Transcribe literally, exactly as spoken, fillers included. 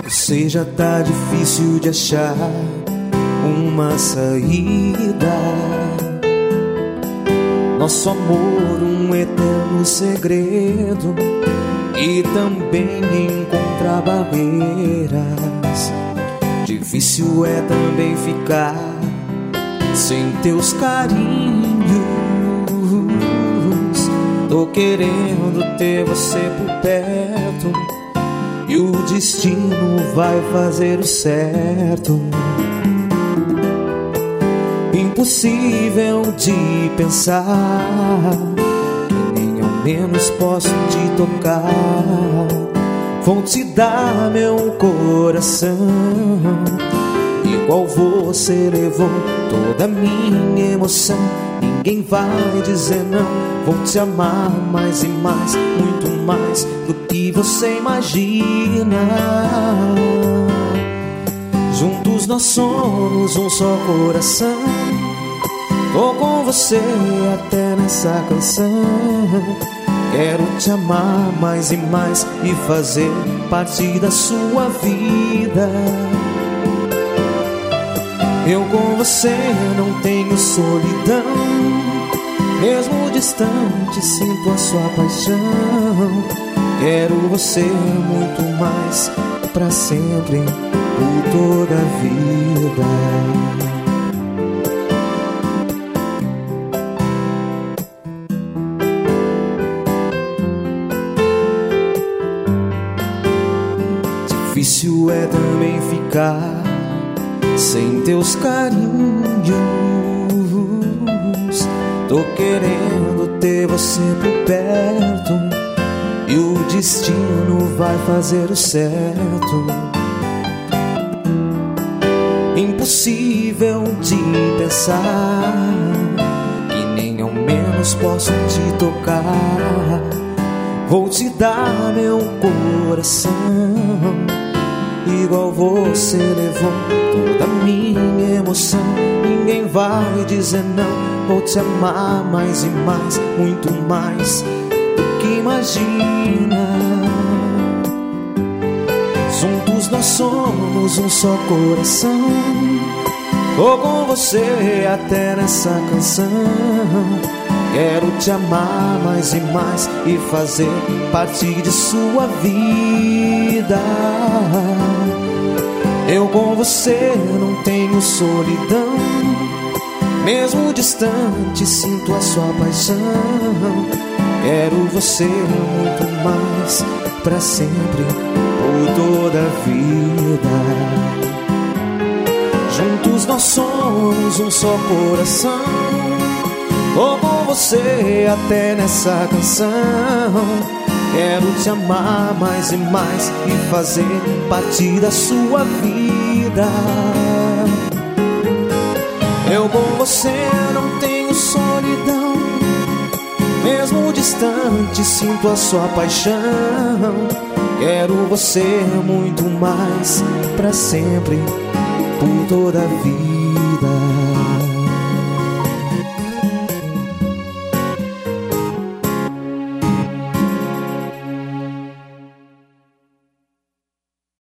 Você já tá difícil de achar uma saída. Nosso amor, um eterno segredo, e também encontrar barreiras. Difícil é também ficar sem teus carinhos. Tô querendo ter você por perto, e o destino vai fazer o certo. Impossível de pensar que nem ao menos posso te tocar. Vou te dar meu coração, igual você levou toda a minha emoção. Ninguém vai dizer não. Vou te amar mais e mais, muito mais do que você imagina. Juntos nós somos um só coração. Tô com você até nessa canção. Quero te amar mais e mais e fazer parte da sua vida. Eu com você não tenho solidão. Mesmo distante sinto a sua paixão. Quero você muito mais, pra sempre, por toda a vida. Difícil é também ficar sem teus carinhos. Tô querendo ter você por perto, e o destino vai fazer o certo. Impossível de pensar que nem ao menos posso te tocar. Vou te dar meu coração, igual você levou toda a minha emoção. Ninguém vai dizer não. Vou te amar mais e mais, muito mais do que imagina. Juntos nós somos um só coração. Tô com você até nessa canção. Quero te amar mais e mais e fazer parte de sua vida. Eu com você não tenho solidão. Mesmo distante sinto a sua paixão. Quero você muito mais, pra sempre, por toda a vida. Juntos nós somos um só coração. Tô com você até nessa canção. Quero te amar mais e mais e fazer parte da sua vida. Eu com você não tenho solidão. Mesmo distante sinto a sua paixão. Quero você muito mais, pra sempre, por toda a vida.